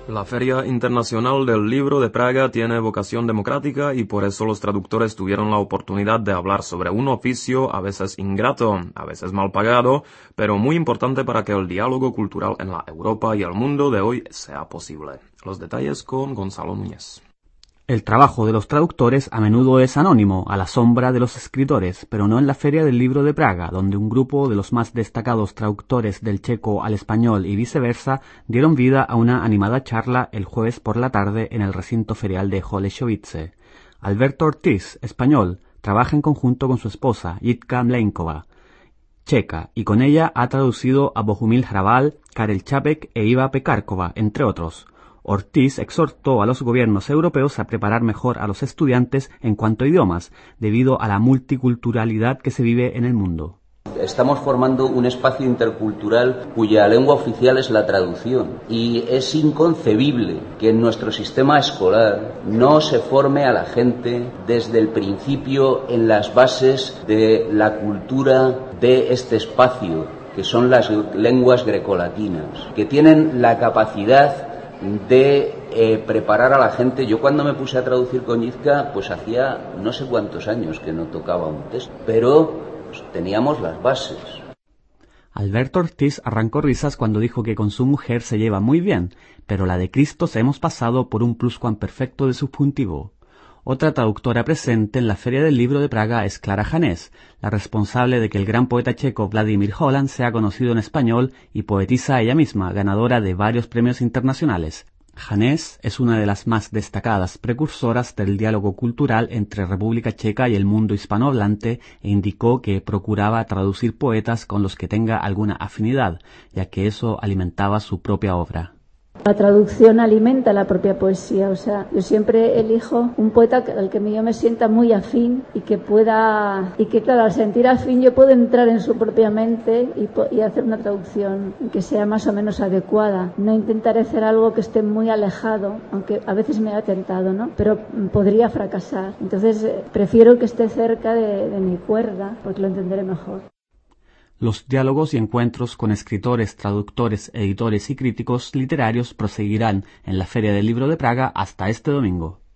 La Feria Internacional del Libro de Praga tiene vocación democrática y por eso los traductores tuvieron la oportunidad de hablar sobre un oficio a veces ingrato, a veces mal pagado, pero muy importante para que el diálogo cultural en la Europa y el mundo de hoy sea posible. Los detalles con Gonzalo Núñez. El trabajo de los traductores a menudo es anónimo, a la sombra de los escritores, pero no en la Feria del Libro de Praga, donde un grupo de los más destacados traductores del checo al español y viceversa dieron vida a una animada charla el jueves por la tarde en el recinto ferial de Holešovice. Alberto Ortiz, español, trabaja en conjunto con su esposa, Jitka Mlejnková, checa, y con ella ha traducido a Bohumil Hrabal, Karel Čapek e Iva Pekarkova, entre otros. Ortiz exhortó a los gobiernos europeos a preparar mejor a los estudiantes en cuanto a idiomas, debido a la multiculturalidad que se vive en el mundo. Estamos formando un espacio intercultural cuya lengua oficial es la traducción y es inconcebible que en nuestro sistema escolar no se forme a la gente desde el principio en las bases de la cultura de este espacio, que son las lenguas grecolatinas, que tienen la capacidad de preparar a la gente. Yo cuando me puse a traducir con Jitka, pues hacía no sé cuántos años que no tocaba un texto, pero pues, teníamos las bases. Alberto Ortiz arrancó risas cuando dijo que con su mujer se lleva muy bien, pero la de Cristo se hemos pasado por un pluscuamperfecto de subjuntivo. Otra traductora presente en la Feria del Libro de Praga es Klára Janés, la responsable de que el gran poeta checo Vladimír Holland sea conocido en español y poetisa ella misma, ganadora de varios premios internacionales. Janés es una de las más destacadas precursoras del diálogo cultural entre República Checa y el mundo hispanohablante e indicó que procuraba traducir poetas con los que tenga alguna afinidad, ya que eso alimentaba su propia obra. La traducción alimenta la propia poesía, o sea, yo siempre elijo un poeta al que yo me sienta muy afín y que claro, al sentir afín yo puedo entrar en su propia mente y hacer una traducción que sea más o menos adecuada. No intentaré hacer algo que esté muy alejado, aunque a veces me ha tentado, ¿no? Pero podría fracasar. Entonces prefiero que esté cerca de mi cuerda porque lo entenderé mejor. Los diálogos y encuentros con escritores, traductores, editores y críticos literarios proseguirán en la Feria del Libro de Praga hasta este domingo.